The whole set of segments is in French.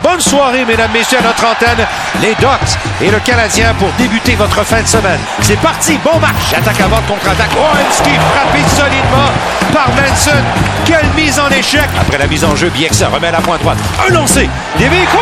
Bonne soirée, mesdames, messieurs, à notre antenne. Les Ducks et le Canadien pour débuter votre fin de semaine. C'est parti, bon match. Attaque à bord, contre-attaque. Werenski frappé solidement par Manson. Quelle mise en échec. Après la mise en jeu, Bieksa remet à la pointe droite. Un lancé. Des véhicules.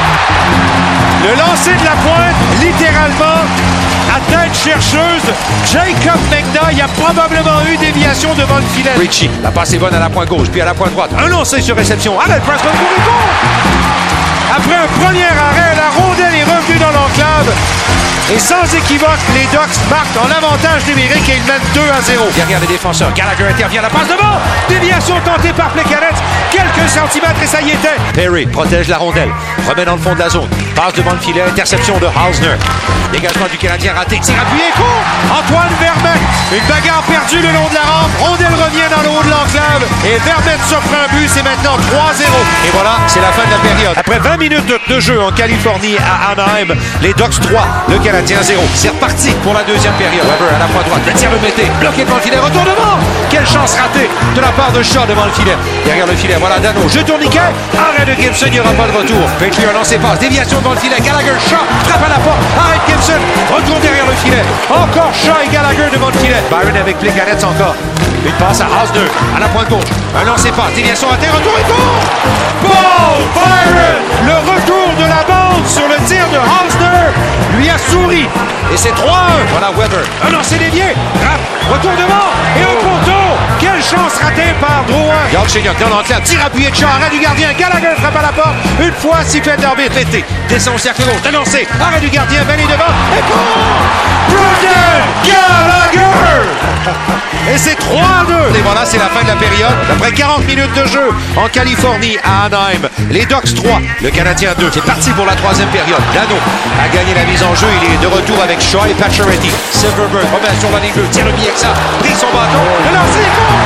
Le lancer de la pointe, littéralement, à tête chercheuse. Jacob McNair, il y a probablement eu déviation devant le filet. Richie, la passe est bonne à la pointe gauche, puis à la pointe droite. Un lancer sur réception. Allen Preston pour le goal. Après un premier arrêt, la rondelle est revenue dans l'enclave. Et sans équivoque, les Ducks marquent en avantage numérique et ils mènent 2-0. Derrière les défenseurs, Gallagher intervient, la passe devant. Déviation tentée par Plekanec. Quelques centimètres et ça y était. Perry protège la rondelle, remet dans le fond de la zone. Passe devant le filet, interception de Hausner. Dégagement du Canadien raté, tir appuyé, court. Antoine Vermette. Une bagarre perdue le long de la rampe. Rondelle revient dans le haut de l'enclave. Et Vermette surprend un but, c'est maintenant 3-0. Et voilà, c'est la fin de la période. Après 20 minutes de jeu en Californie à Anaheim, les Ducks 3, le Canadien 0. C'est reparti pour la deuxième période. Weber à la pointe droite, le tir le mété, bloqué devant le filet, retournement. Quelle chance ratée de la part de Shaw devant le filet. Derrière le filet, voilà Dano, jeu tourniquet, arrêt de Gibson, il n'y aura pas de retour. Petlier a lancé passe, déviation devant le filet, Gallagher, Shaw, frappe à la porte, arrête Gibson, retour derrière le filet. Encore Shaw et Gallagher devant le filet. Byron avec Plekanec encore. Une passe à Hausner, à la pointe gauche. Un lancé passe, déviation à terre, retour et goal! Paul Byron! Le retour de la bande sur le tir de Hausner lui a souri. Et c'est 3-1. Voilà Weber. Un lancé dévié. Frappe. Retour devant. Et un poteau. Quelle chance ratée par Drouin. Galchenyuk dans l'enclave. Tir appuyé de Shaw. Arrêt du gardien. Gallagher frappe à la porte. Une fois, sifflet d'arbitre pété. Descend au cercle gauche. Un lancé. Arrêt du gardien. Vallée devant. Et pour Brendan Gallagher. Et c'est 3-2. Et voilà, c'est la fin de la période. Après 40 minutes de jeu en Californie à Anaheim. Les Ducks 3, le Canadien 2. C'est parti pour la troisième période. Dano a gagné la mise en jeu. Il est de retour avec Shaw et Pacioretty. Silverberg revient sur la ligne bleue. Tire le Bieksa. Pris son bâton. Le lancer est bon.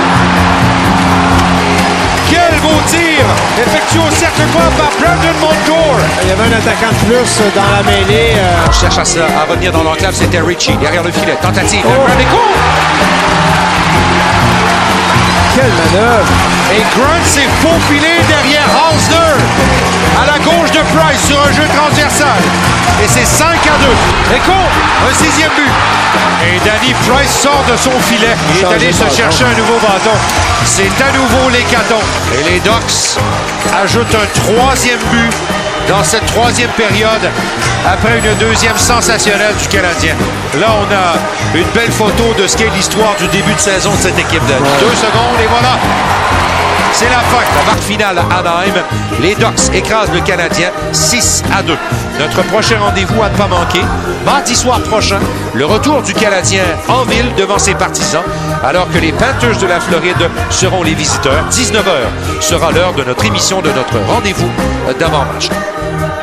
Quel beau tir! Effectué au cercle court par Brandon Montour. Il y avait un attaquant de plus dans la mêlée. On cherche à revenir dans l'enclave. C'était Richie derrière le filet. Tentative. Quelle manœuvre! Et Grunt s'est faufilé derrière Hausner. À la gauche de Price sur un jeu transversal. Et c'est 5-2. Et un sixième but. Et Danny Price sort de son filet. Il est allé se chercher un nouveau bâton. C'est à nouveau l'hécatombe. Et les Ducks ajoutent un troisième but dans cette troisième période après une deuxième sensationnelle du Canadien. Là, on a une belle photo de ce qu'est l'histoire du début de saison de cette équipe-là. 2 secondes et voilà. C'est la fin. La marque finale à Anaheim. Les Ducks écrasent le Canadien 6-2. Notre prochain rendez-vous à ne pas manquer. Mardi soir prochain, le retour du Canadien en ville devant ses partisans, alors que les Panthers de la Floride seront les visiteurs. 19h sera l'heure de notre émission, de notre rendez-vous d'avant-match.